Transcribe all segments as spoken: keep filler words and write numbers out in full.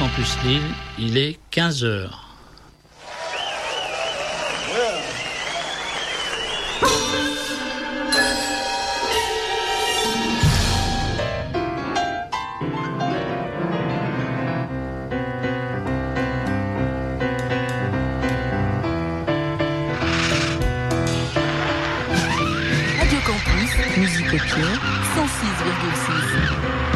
Campus Lille, il est quinze heures. Radio Campus, musique au pied, cent six virgule six.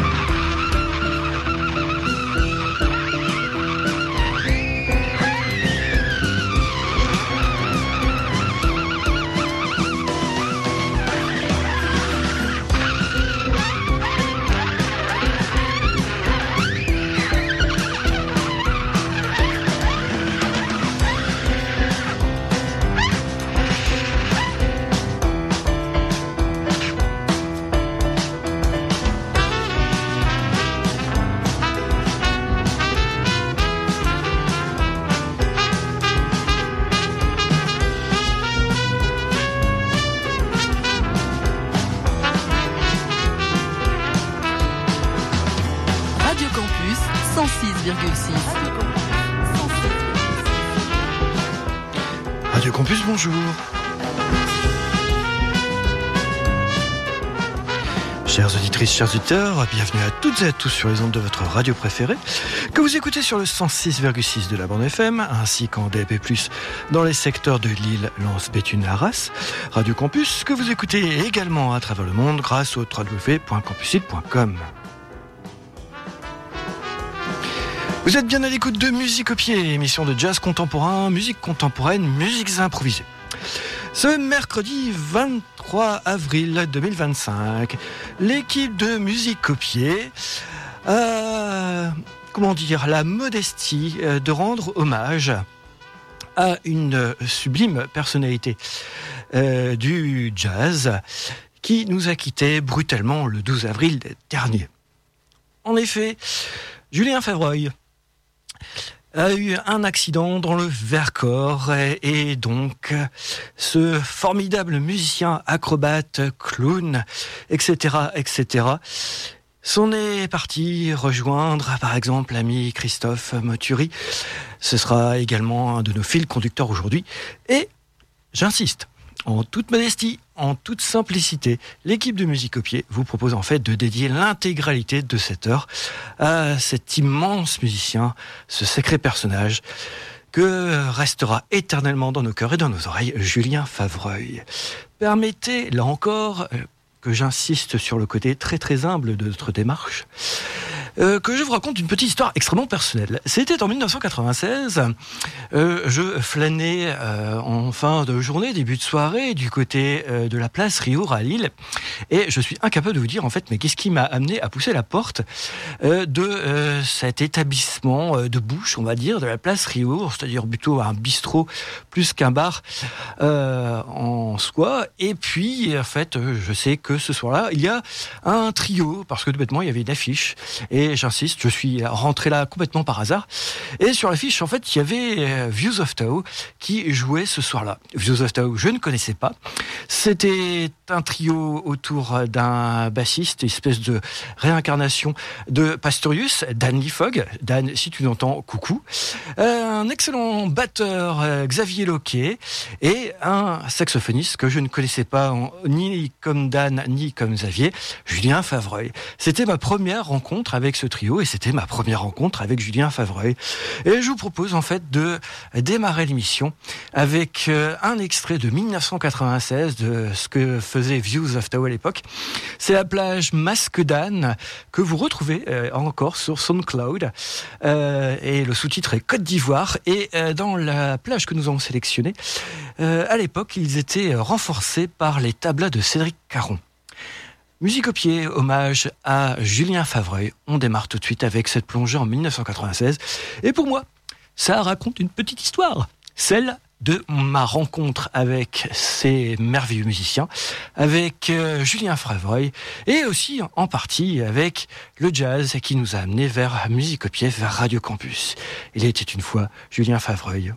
Radio Campus, bonjour. Chères auditrices, chers auditeurs, bienvenue à toutes et à tous sur les ondes de votre radio préférée, que vous écoutez sur le cent six virgule six de la bande F M, ainsi qu'en D A B plus, dans les secteurs de Lille, Lens, Béthune, Arras. Radio Campus, que vous écoutez également à travers le monde grâce au w w w point campus sud point com. Vous êtes bien à l'écoute de Musique au pied, émission de jazz contemporain, musique contemporaine, musiques improvisées. Ce mercredi vingt-trois avril deux mille vingt-cinq, l'équipe de Musique au pied a, comment dire, la modestie de rendre hommage à une sublime personnalité euh, du jazz qui nous a quittés brutalement le douze avril dernier. En effet, Julien Favreuil a eu un accident dans le Vercors et, et donc ce formidable musicien, acrobate, clown, et cetera, et cetera s'en est parti rejoindre par exemple l'ami Christophe Moturi. Ce sera également un de nos fils conducteurs aujourd'hui et j'insiste, en toute modestie, en toute simplicité, l'équipe de Musique au pied vous propose en fait de dédier l'intégralité de cette heure à cet immense musicien, ce sacré personnage que restera éternellement dans nos cœurs et dans nos oreilles, Julien Favreuil. Permettez, là encore, que j'insiste sur le côté très très humble de notre démarche, Euh, que je vous raconte une petite histoire extrêmement personnelle. C'était en dix-neuf cent quatre-vingt-seize, euh, je flânais euh, en fin de journée, début de soirée, du côté euh, de la place Riour à Lille, et je suis incapable de vous dire en fait, mais qu'est-ce qui m'a amené à pousser la porte euh, de euh, cet établissement euh, de bouche, on va dire, de la place Riour, c'est-à-dire plutôt un bistrot plus qu'un bar euh, en soi. Et puis, en fait, euh, je sais que ce soir-là, il y a un trio, parce que tout bêtement, il y avait une affiche, et Et j'insiste, je suis rentré là complètement par hasard. Et sur l'affiche, en fait, il y avait Views of Tao qui jouait ce soir-là. Views of Tao, je ne connaissais pas. C'était un trio autour d'un bassiste, une espèce de réincarnation de Pastorius, Dan Lee Fogg. Dan, si tu l'entends, coucou. Un excellent batteur, Xavier Loquet, et un saxophoniste que je ne connaissais pas, ni comme Dan, ni comme Xavier, Julien Favreuil. C'était ma première rencontre avec ce trio et c'était ma première rencontre avec Julien Favreuil. Et je vous propose en fait de démarrer l'émission avec un extrait de dix-neuf cent quatre-vingt-seize de ce que faisait Views of Tao à l'époque. C'est la plage Masque d'Âne que vous retrouvez euh, encore sur SoundCloud euh, et le sous-titre est Côte d'Ivoire. Et euh, dans la plage que nous avons sélectionnée, euh, à l'époque, ils étaient renforcés par les tablas de Cédric Caron. Musique au pied, hommage à Julien Favreuil. On démarre tout de suite avec cette plongée en dix-neuf cent quatre-vingt-seize. Et pour moi, ça raconte une petite histoire. Celle de ma rencontre avec ces merveilleux musiciens, avec euh, Julien Favreuil, et aussi en partie avec le jazz qui nous a amenés vers Musique au pied, vers Radio Campus. Il était une fois Julien Favreuil.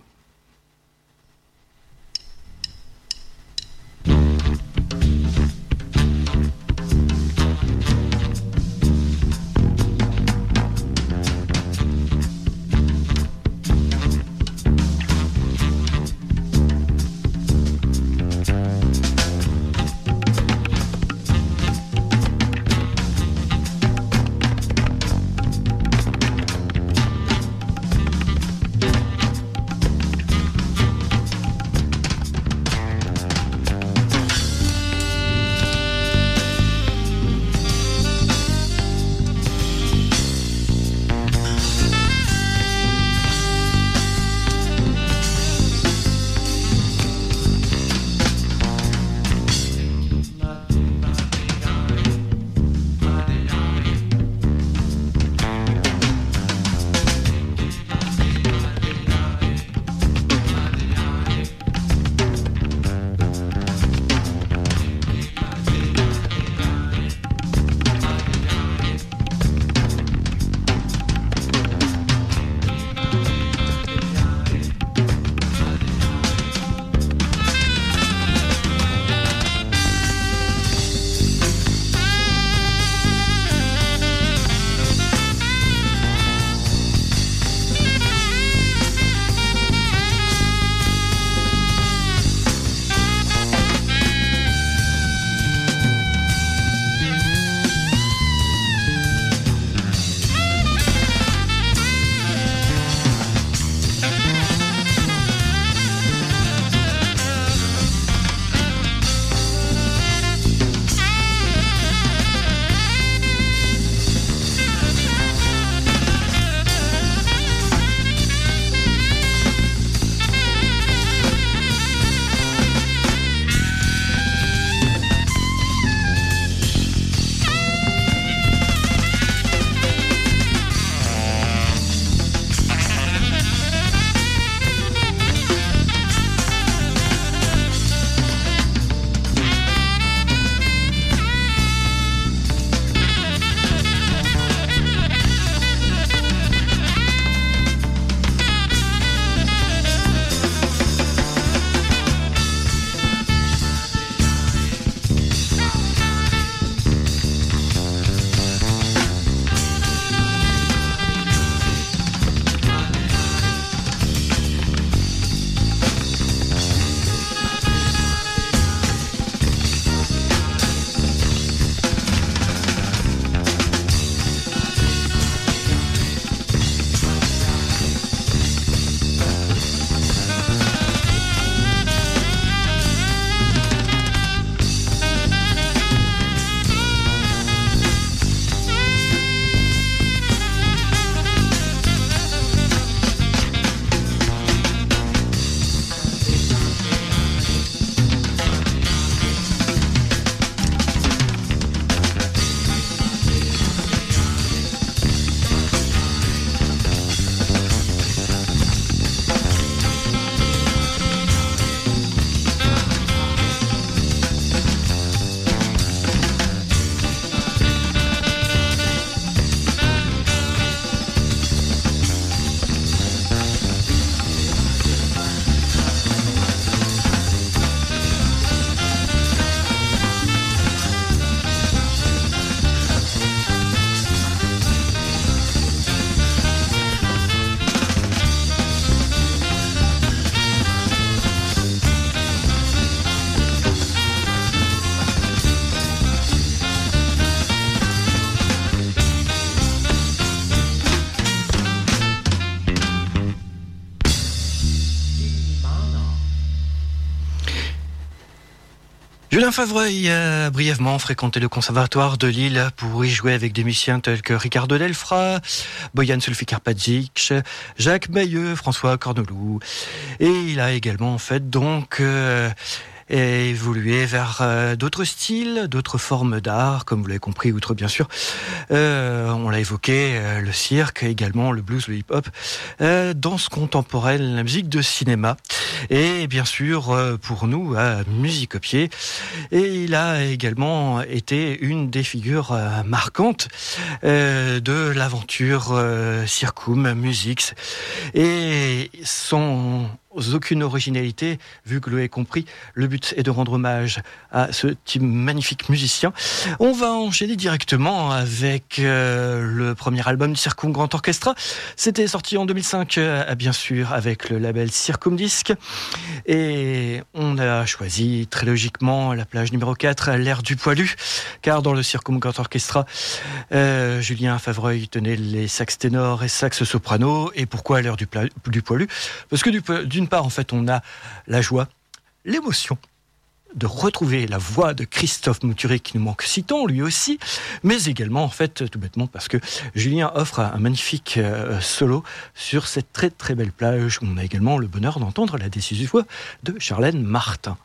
Julien Favreuil a brièvement fréquenté le conservatoire de Lille pour y jouer avec des musiciens tels que Ricardo Delfra, Bojan Sulfi-Karpadžić, Jacques Bayeux, François Corneloup. Et il a également en fait donc euh, évolué vers euh, d'autres styles, d'autres formes d'art, comme vous l'avez compris, outre bien sûr, euh, on l'a évoqué, euh, le cirque, également le blues, le hip-hop, euh, danse contemporaine, la musique de cinéma, et bien sûr euh, pour nous, à Musique au pied. Et il a également été une des figures euh, marquantes euh, de l'aventure euh, Circum Musics, et sans aucune originalité, vu que vous l'avez compris, le but est de rendre hommage à ce type magnifique musicien. On va enchaîner directement avec euh, le premier album du Circum Grand Orchestra. C'était sorti en deux mille cinq, euh, bien sûr, avec le label Circum Disc. Et on a choisi très logiquement la plage numéro quatre, l'air du poilu, car dans le Circum Grand Orchestra, euh, Julien Favreuil tenait les sax ténors et sax soprano. Et pourquoi l'air du, pla- du poilu ? Parce que du, d'une part, en fait, on a la joie, l'émotion de retrouver la voix de Christophe Mouturé qui nous manque si tant, lui aussi, mais également, en fait, tout bêtement, parce que Julien offre un magnifique euh, solo sur cette très très belle plage où on a également le bonheur d'entendre la décisive voix de Charlène Martin.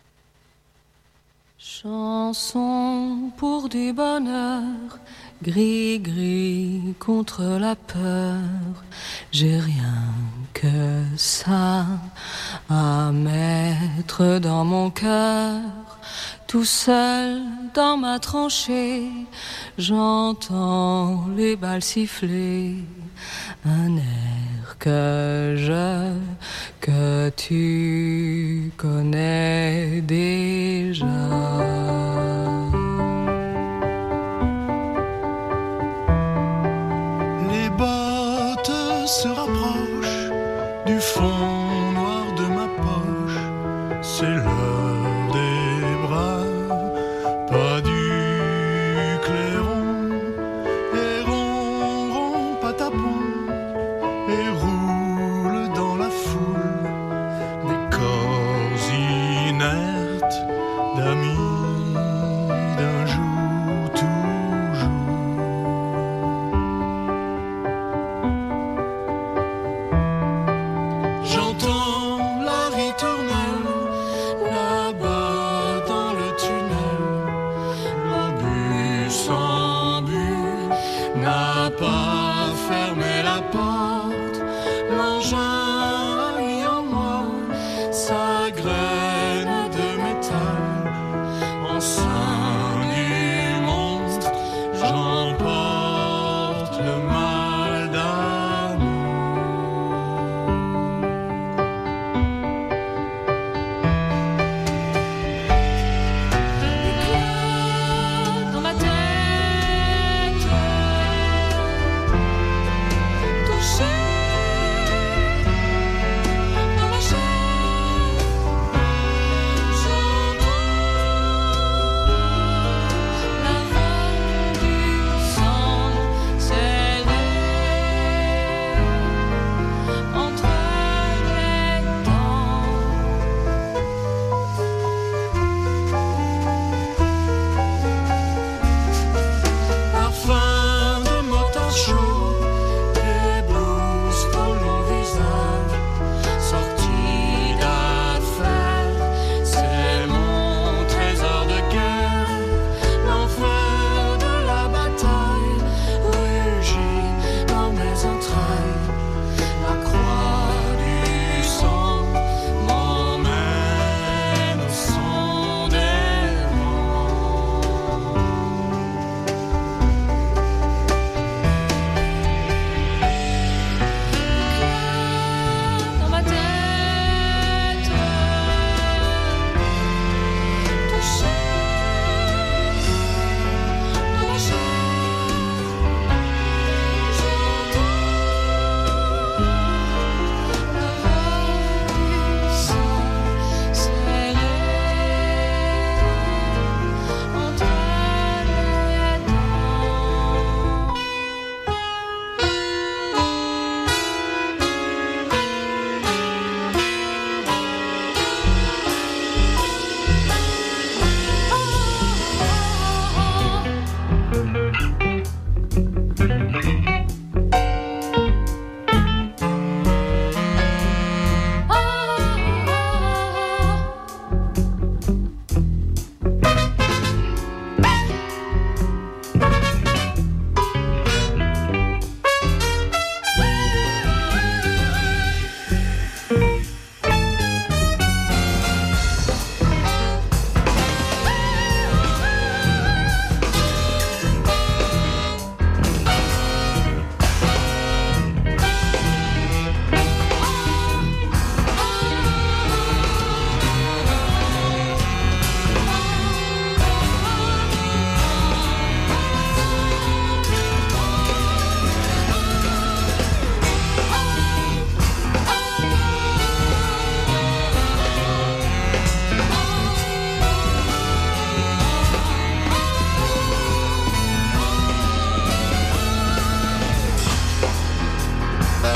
Chanson pour du bonheur, gris-gris contre la peur, j'ai rien que ça à mettre dans mon cœur. Tout seul dans ma tranchée, j'entends les balles siffler, un air que je, que tu connais déjà. Les bottes se rapprochent du fond noir de ma poche, c'est l'heure des bras, pas du clairon, et ronron patapon, et roule dans la foule des corps inertes d'amis d'un jour toujours. J'entends la ritournelle là-bas dans le tunnel. L'obus en but n'a pas fermé la porte. L'engin a mis en moi sa graine de métal. En sein du monstre, j'emporte le mal d'amour. Éclat dans ma tête, touché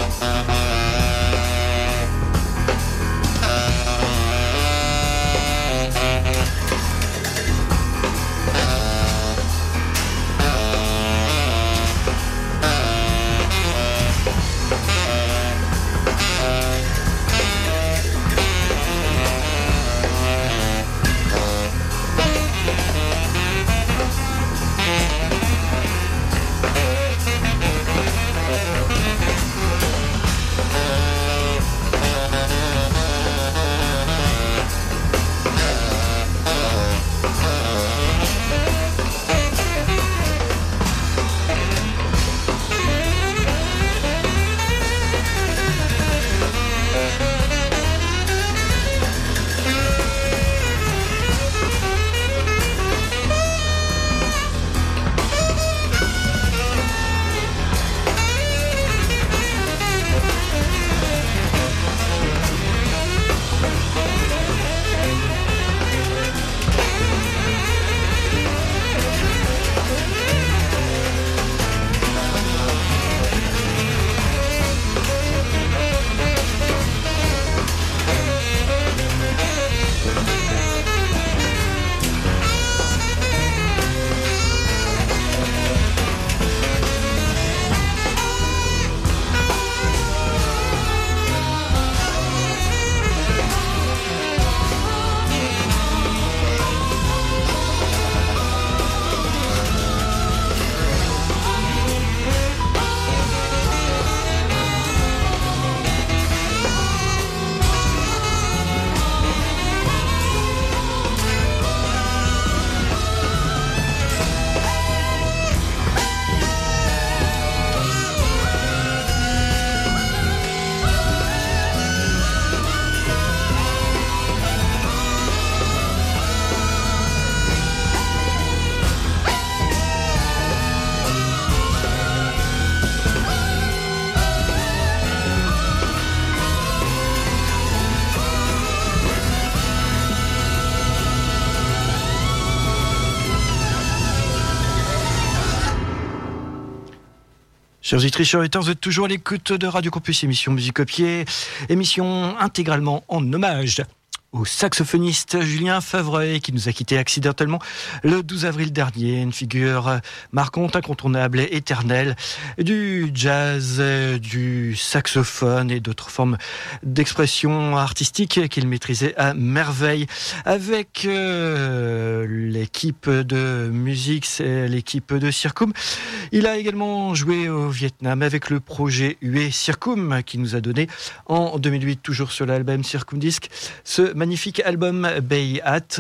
Chers auditrices, chers auditeurs, vous êtes toujours à l'écoute de Radio Campus, émission Musique au pied, émission intégralement en hommage au saxophoniste Julien Favreuil, qui nous a quittés accidentellement le douze avril dernier. Une figure marquante, incontournable et éternelle du jazz, du saxophone et d'autres formes d'expression artistique qu'il maîtrisait à merveille. Avec euh, l'équipe de musique, c'est l'équipe de Circum. Il a également joué au Vietnam avec le projet Hue Circum, qui nous a donné en deux mille huit, toujours sur l'album Circum Disc, ce magnifique album Bay Hat.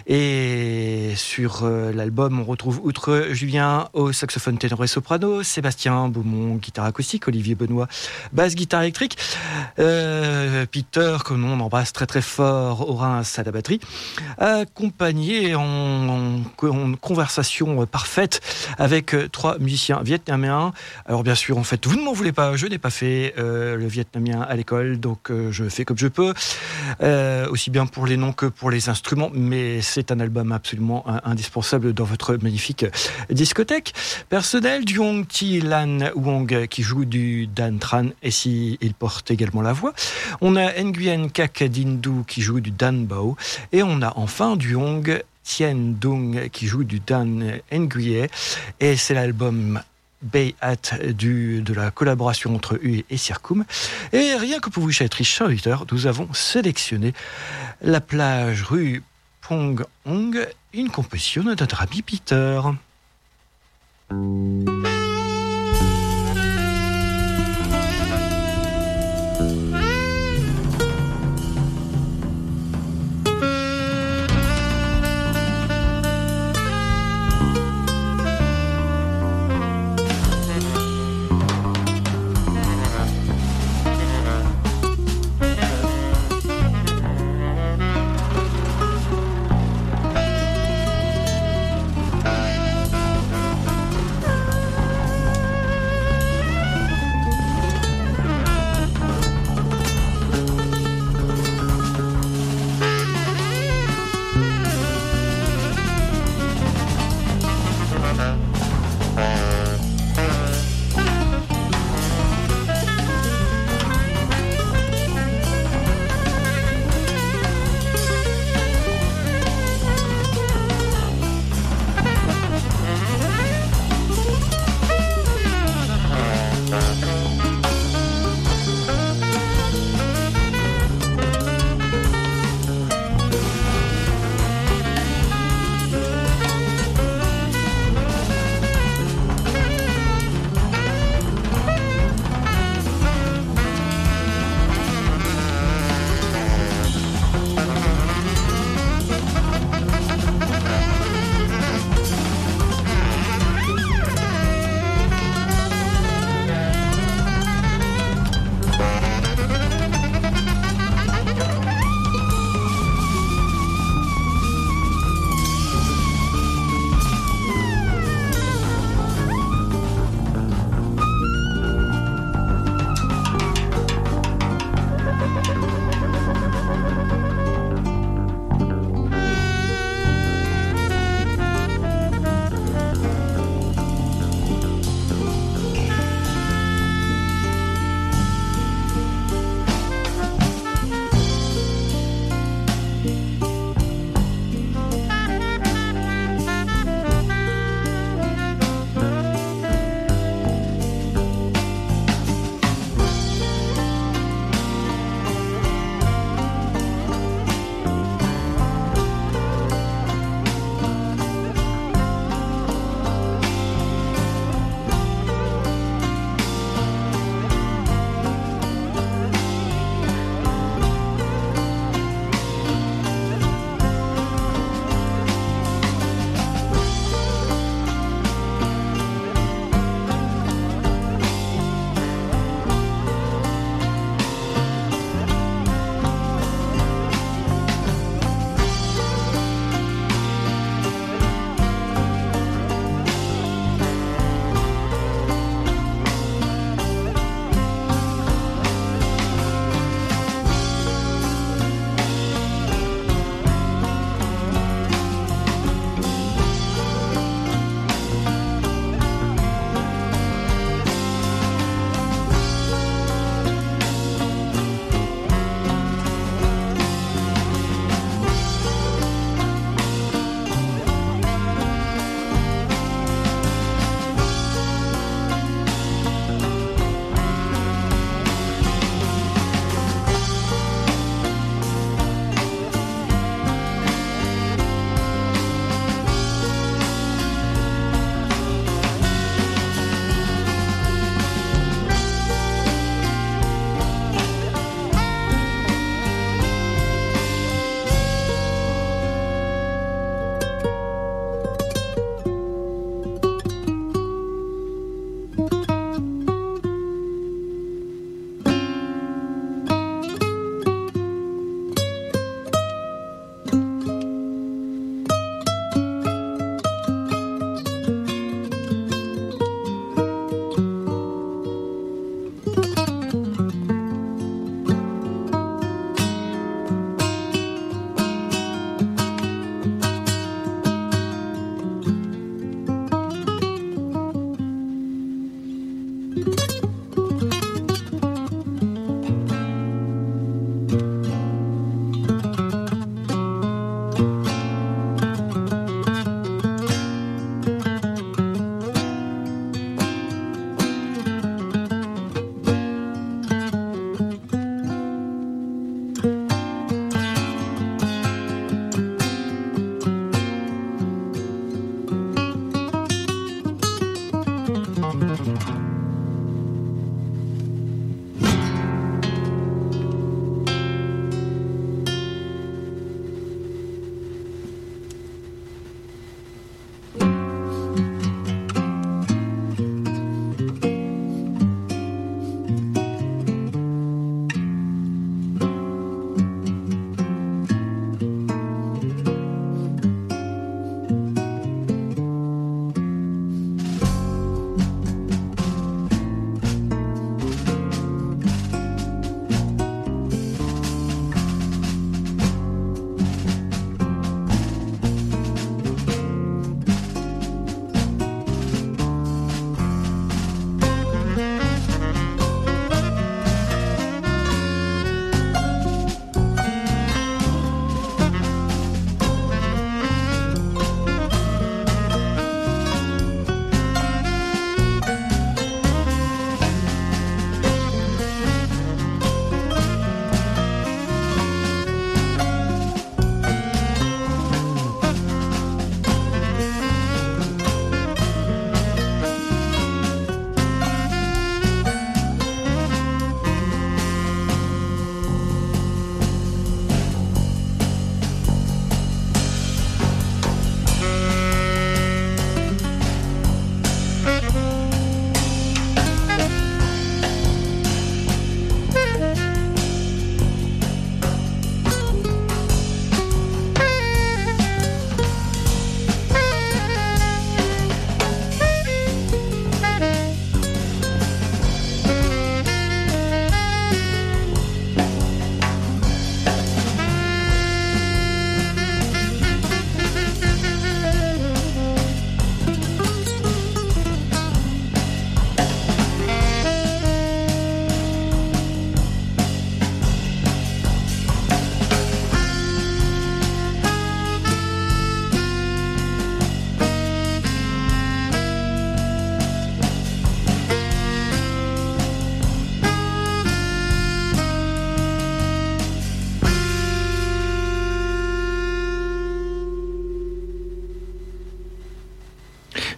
Et sur euh, l'album, on retrouve outre Julien au saxophone ténor et soprano, Sébastien Beaumont guitare acoustique, Olivier Benoît basse guitare électrique, euh, Peter, que l'on embrasse très très fort, au Reims à la batterie, accompagné en, en, en conversation parfaite avec trois musiciens vietnamiens. Alors bien sûr, en fait, vous ne m'en voulez pas, je n'ai pas fait euh, le vietnamien à l'école, donc euh, je fais comme je peux, euh, aussi bien pour les noms que pour les instruments, mais c'est un album absolument indispensable dans votre magnifique discothèque personnelle. Duong Thi Lan Wong qui joue du Dan Tran, et si il porte également la voix. On a Nguyen Kak Dindu qui joue du Dan Bao, et on a enfin Duong Thien Dung qui joue du Dan Nguyen, et c'est l'album Bay Hat du, de la collaboration entre Hue et Circum. Et rien que pour vous, chers auditeurs, nous avons sélectionné La plage rue Pong Hong, une composition de notre ami Peter.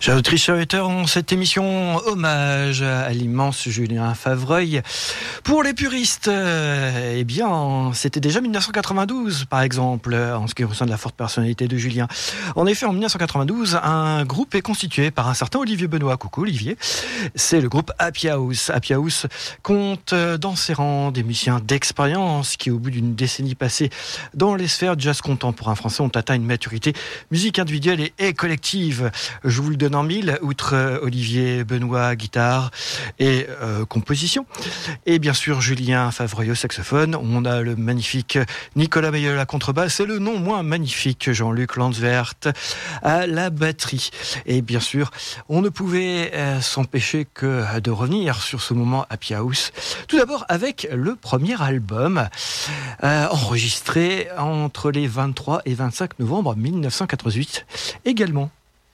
Chers auditeurs et auditeurs, en cette émission hommage à l'immense Julien Favreuil. Pour les puristes, euh, eh bien, c'était déjà mille neuf cent quatre-vingt-douze, par exemple, en ce qui concerne la forte personnalité de Julien. En effet, en mille neuf cent quatre-vingt-douze, un groupe est constitué par un certain Olivier Benoît. Coucou Olivier. C'est le groupe Happy House. Happy House compte dans ses rangs des musiciens d'expérience qui, au bout d'une décennie passée dans les sphères jazz contemporain français, ont atteint une maturité musique individuelle et, et collective. Je vous le donne en mille, outre euh, Olivier Benoît, guitare et euh, composition. Et bien sûr, Julien Favreuil au saxophone. On a le magnifique Nicolas Meilleul à contrebasse et le non moins magnifique Jean-Luc Landsvert à la batterie. Et bien sûr, on ne pouvait euh, s'empêcher que de revenir sur ce moment Happy House. Tout d'abord avec le premier album euh, enregistré entre les vingt-trois et vingt-cinq novembre mille neuf cent quatre-vingt-huit également.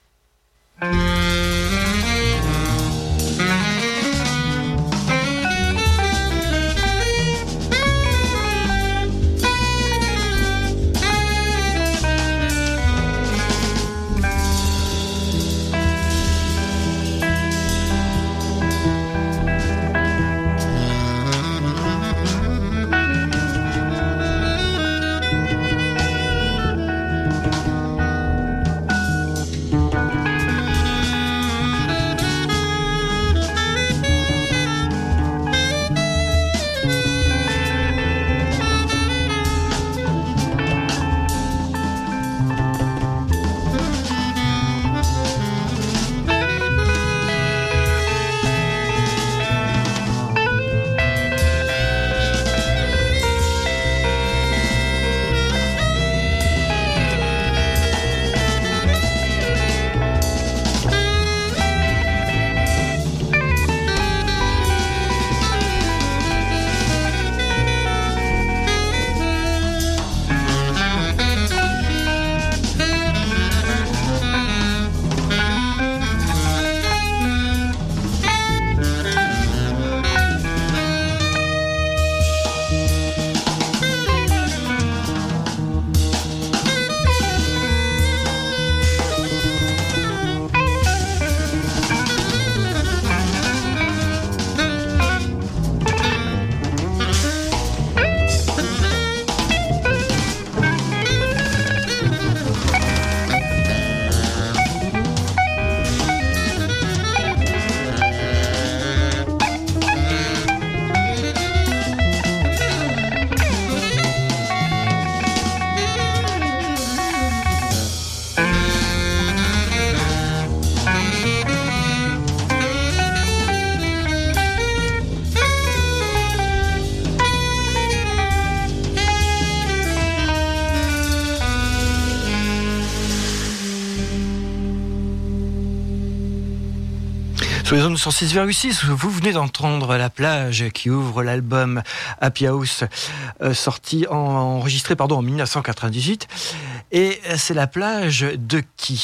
Sur les ondes cent six virgule six, vous venez d'entendre La Plage qui ouvre l'album Happy House, euh, sorti en, enregistré pardon, en mille neuf cent quatre-vingt-dix-huit. Et c'est La Plage de qui ?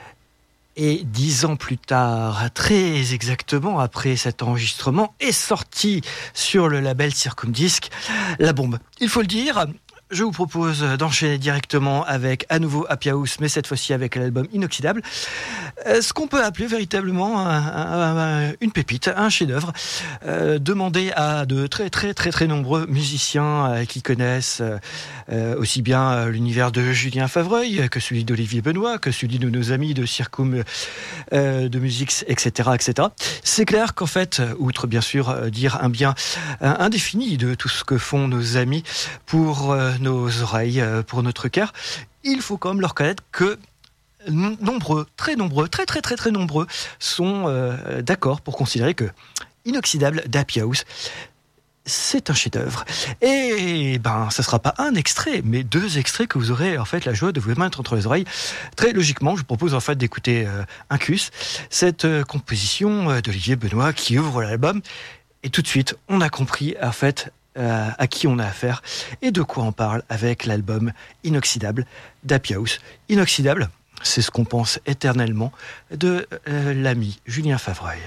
Et dix ans plus tard, très exactement après cet enregistrement, est sorti sur le label Circumdisc La Bombe. Il faut le dire, je vous propose d'enchaîner directement avec à nouveau Happy House, mais cette fois-ci avec l'album Inoxydable. Ce qu'on peut appeler véritablement un, un, une pépite, un chef-d'œuvre, euh, demandé à de très très très très nombreux musiciens euh, qui connaissent euh, aussi bien l'univers de Julien Favreuil que celui d'Olivier Benoît, que celui de nos amis de Circum euh, de musique, et cetera, et cetera. C'est clair qu'en fait, outre bien sûr dire un bien indéfini de tout ce que font nos amis pour euh, nos oreilles, pour notre cœur, il faut quand même leur reconnaître que nombreux, très nombreux, très très très très nombreux sont euh, d'accord pour considérer que Inoxydable d'Happy House, c'est un chef-d'œuvre. Et ben, ça sera pas un extrait, mais deux extraits que vous aurez en fait la joie de vous mettre entre les oreilles. Très logiquement, je vous propose en fait d'écouter euh, Incus, cette euh, composition euh, d'Olivier Benoît qui ouvre l'album. Et tout de suite, on a compris en fait euh, à qui on a affaire et de quoi on parle avec l'album Inoxydable d'Happy House. Inoxydable, c'est ce qu'on pense éternellement de euh, l'ami Julien Favreuil.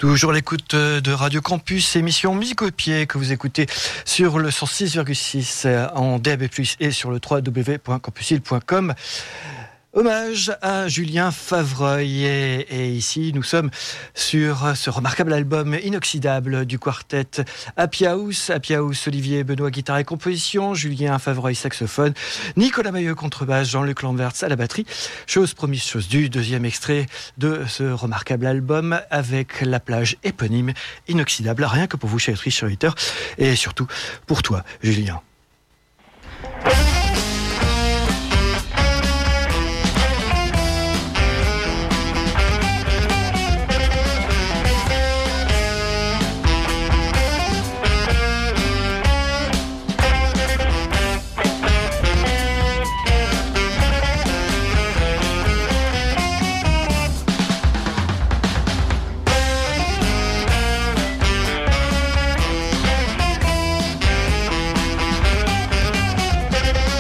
Toujours l'écoute de Radio Campus, émission Musique au pied que vous écoutez sur le cent six virgule six en D A B plus, et sur le w w w point campusil point com. Hommage à Julien Favreuil et, et ici nous sommes sur ce remarquable album inoxydable du quartet Happy House. Happy House, Olivier Benoît guitare et composition, Julien Favreuil saxophone, Nicolas Mailleux contrebasse, Jean-Luc Lamberts à la batterie. Chose promise, chose due, deuxième extrait de ce remarquable album avec la plage éponyme inoxydable, rien que pour vous chers auditeurs et surtout pour toi Julien. Thank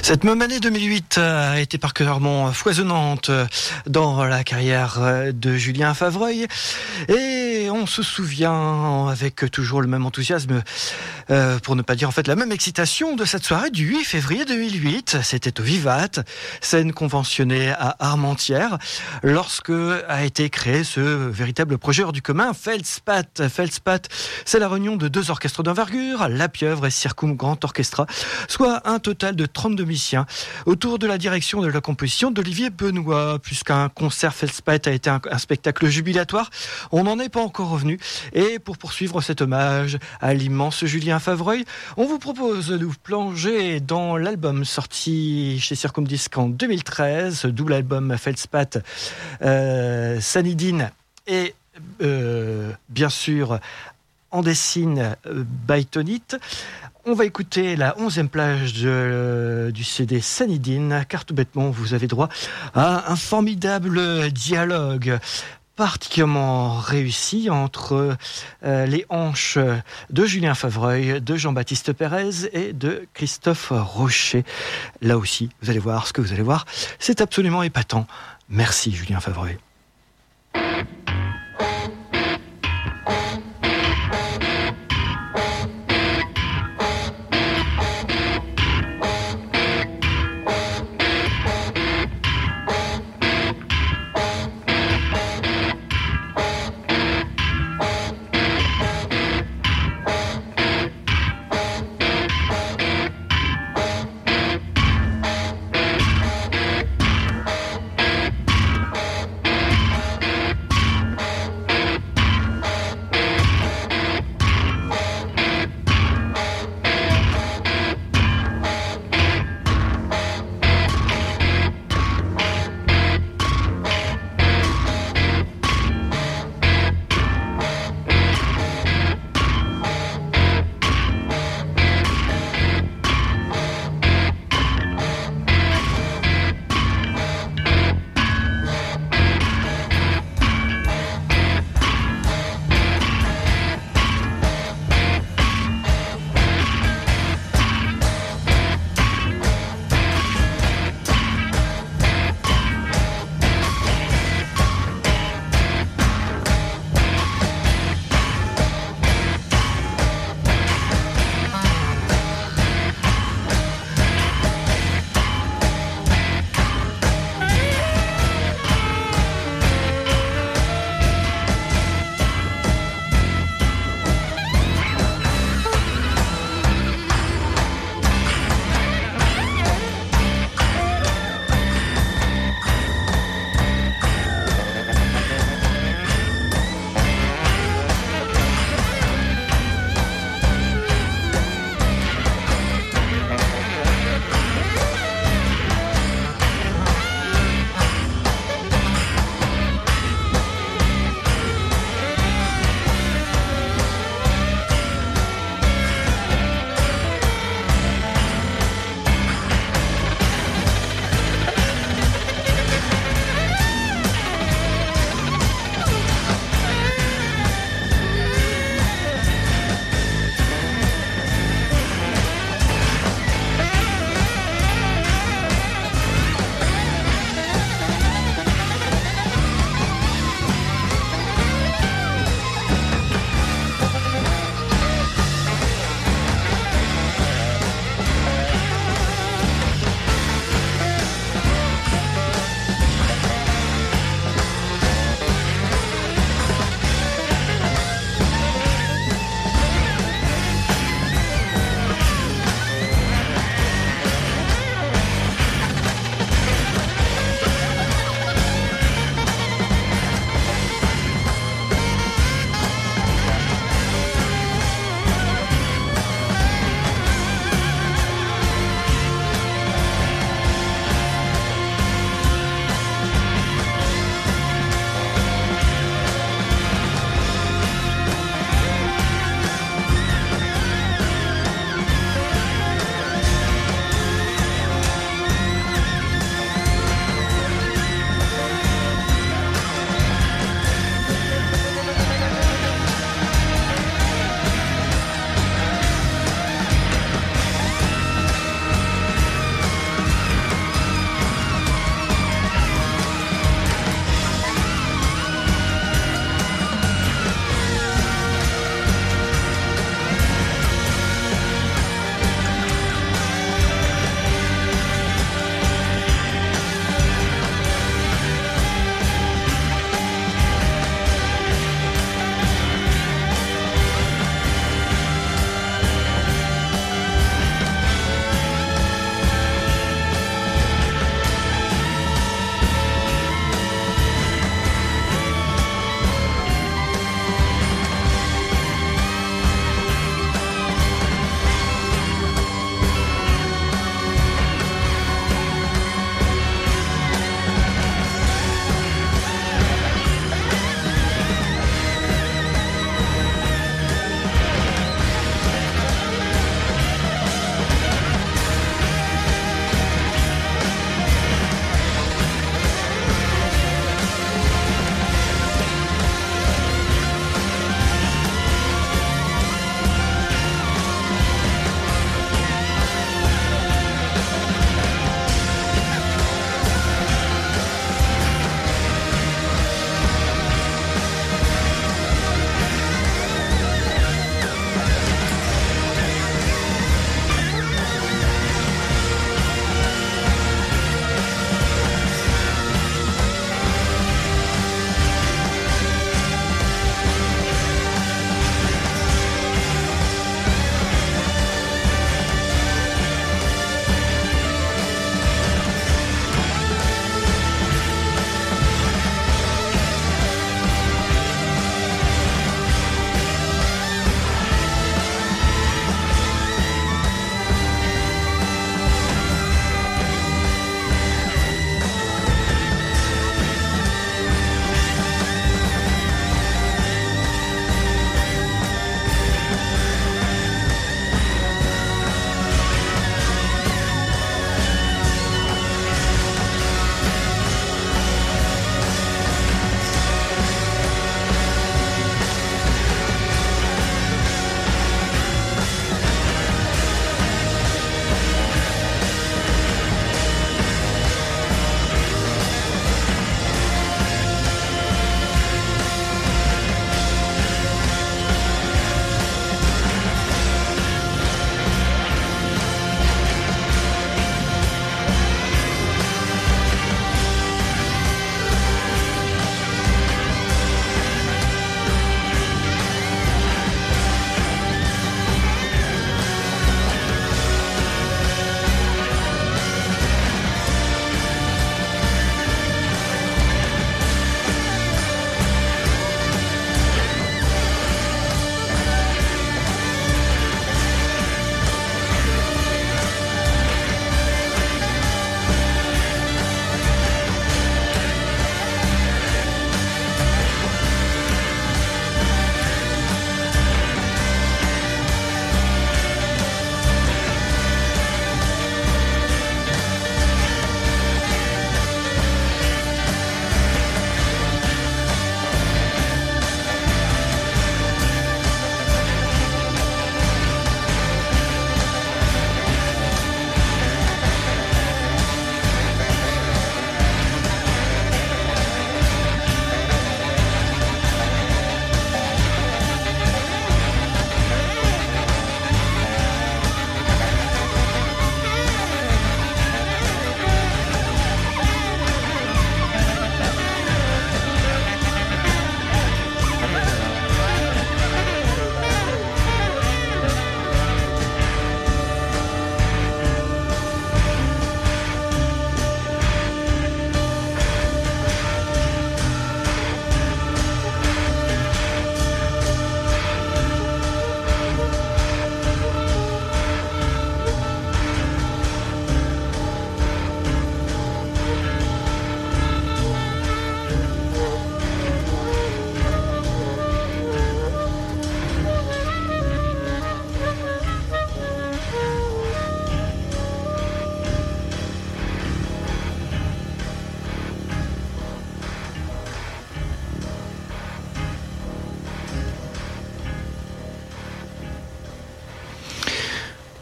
Cette même année deux mille huit a été particulièrement foisonnante dans la carrière de Julien Favreuil. Et on se souvient avec toujours le même enthousiasme, euh, pour ne pas dire en fait la même excitation, de cette soirée du huit février deux mille huit. C'était au Vivat, scène conventionnée à Armentières, lorsque a été créé ce véritable projet hors du commun, Feldspat. Feldspat, c'est la réunion de deux orchestres d'envergure, La Pieuvre et Circum Grand Orchestra, soit un total de trente-deux musiciens, autour de la direction de la composition d'Olivier Benoît. Puisqu'un concert Feldspat a été un, un spectacle jubilatoire, on n'en est pas encore revenu. Et pour poursuivre cet hommage à l'immense Julien Favreuil, on vous propose de vous plonger dans l'album sorti chez Circumdisc en deux mille treize, d'où l'album Feldspat, euh, Sanidine et euh, bien sûr Andessine euh, Bytonite. On va écouter la onzième plage de, euh, du C D Sanidine, car tout bêtement, vous avez droit à un formidable dialogue particulièrement réussi entre euh, les hanches de Julien Favreuil, de Jean-Baptiste Pérez et de Christophe Rocher. Là aussi, vous allez voir ce que vous allez voir, c'est absolument épatant. Merci Julien Favreuil.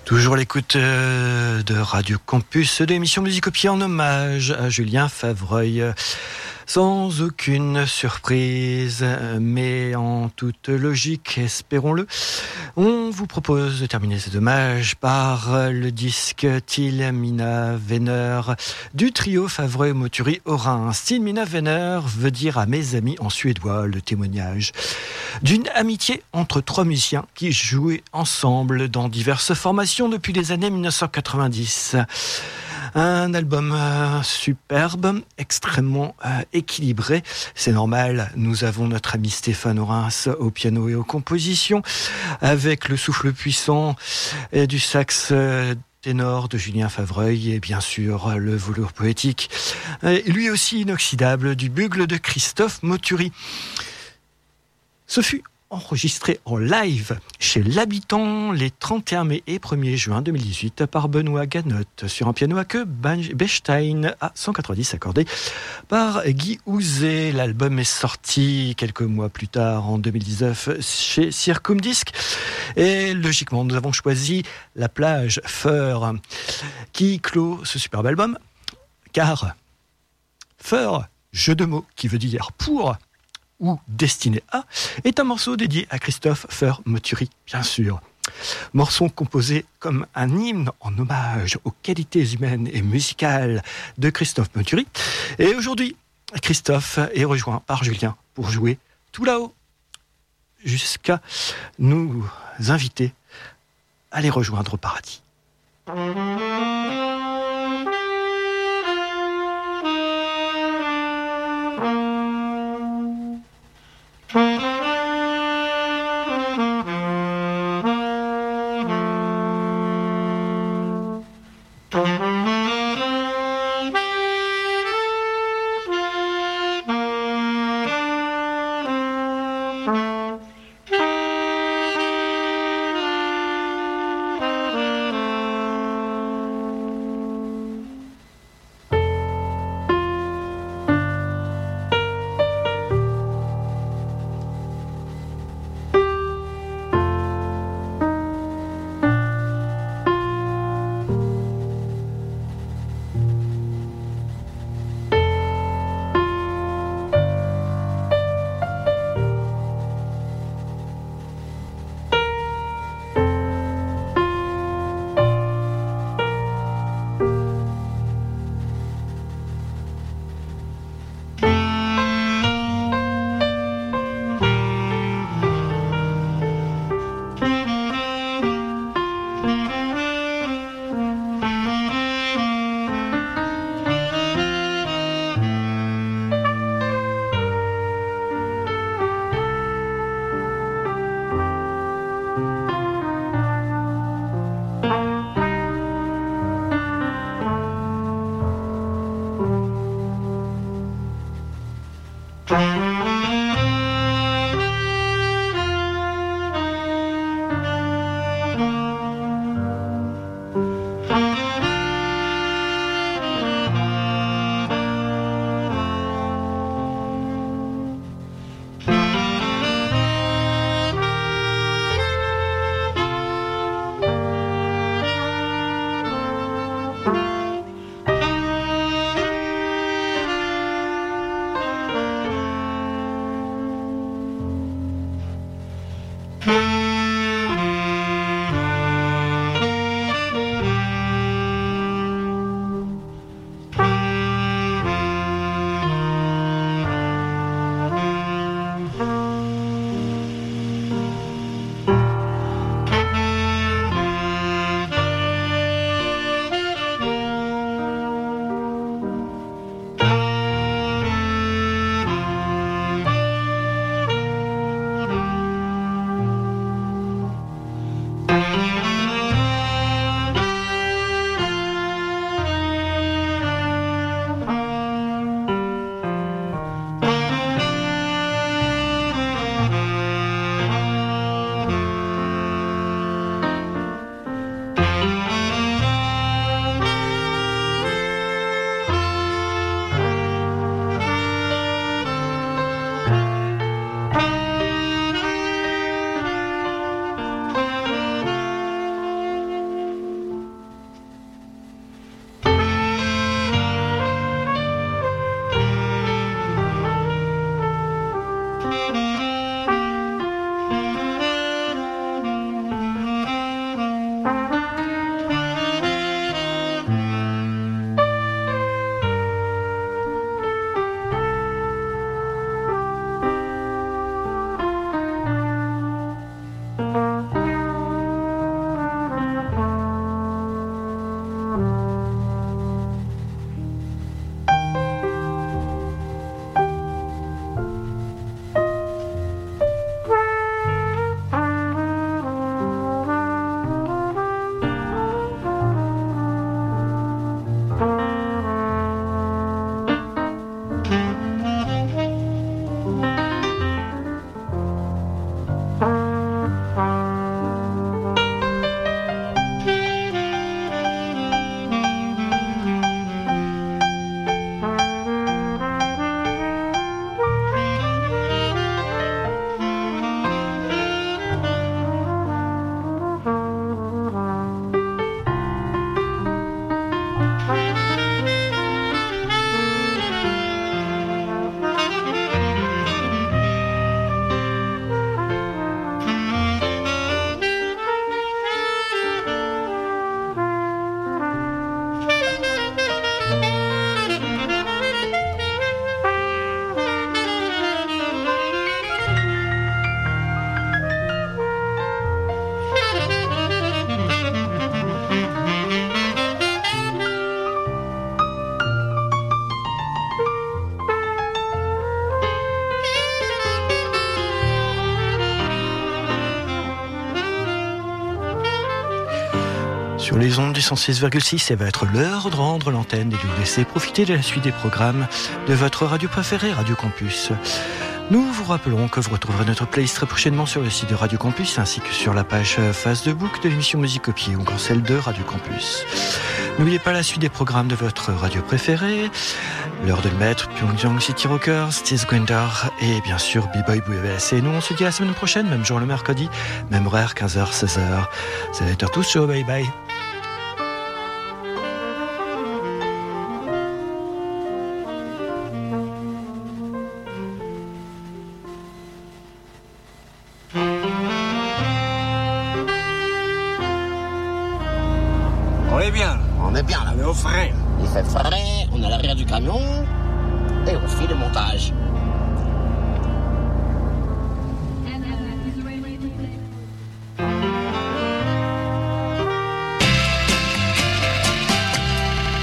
Toujours l'écoute de Radio Campus, de l'émission Musique au pied en hommage à Julien Favreuil. Sans aucune surprise, mais en toute logique, espérons-le, on vous propose de terminer cet hommage par le disque Till mina vänner du trio Favreuil-Moturi-Orin. Till mina vänner veut dire à mes amis en suédois, le témoignage d'une amitié entre trois musiciens qui jouaient ensemble dans diverses formations depuis les années dix-neuf cent quatre-vingt-dix. Un album euh, superbe, extrêmement euh, équilibré. C'est normal, nous avons notre ami Stéphane Orens au piano et aux compositions, avec le souffle puissant et du sax euh, ténor de Julien Favreuil et bien sûr le velours poétique, et lui aussi inoxydable, du bugle de Christophe Moturi. Ce fut enregistré en live chez l'Habitant les trente et un mai et premier juin deux mille dix-huit par Benoît Ganotte sur un piano à queue Bechstein A cent quatre-vingt-dix accordé par Guy Houzet. L'album est sorti quelques mois plus tard en deux mille dix-neuf chez Circumdisc et logiquement nous avons choisi La plage Feur qui clôt ce superbe album car Feur, jeu de mots qui veut dire pour ou destiné à, est un morceau dédié à Christophe Favreuil-Moturi, bien sûr. Morceau composé comme un hymne en hommage aux qualités humaines et musicales de Christophe Moturi. Et aujourd'hui, Christophe est rejoint par Julien pour jouer tout là-haut, jusqu'à nous inviter à les rejoindre au paradis. Sur les ondes du cent six virgule six, ça va être l'heure de rendre l'antenne et de vous laisser profiter de la suite des programmes de votre radio préférée, Radio Campus. Nous vous rappelons que vous retrouverez notre playlist très prochainement sur le site de Radio Campus ainsi que sur la page Facebook de l'émission Musique au Pied ou encore celle de Radio Campus. N'oubliez pas la suite des programmes de votre radio préférée, l'heure de le maître, Pyongyang City Rockers, Steve Grinder et bien sûr B-Boy B B S. Et nous on se dit à la semaine prochaine, même jour le mercredi, même horaire, quinze heures, seize heures. Salut à tous, ciao, bye bye. On est bien, là. On est bien là. On est au frein. Il fait frais, on est à l'arrière du camion et on fait le montage.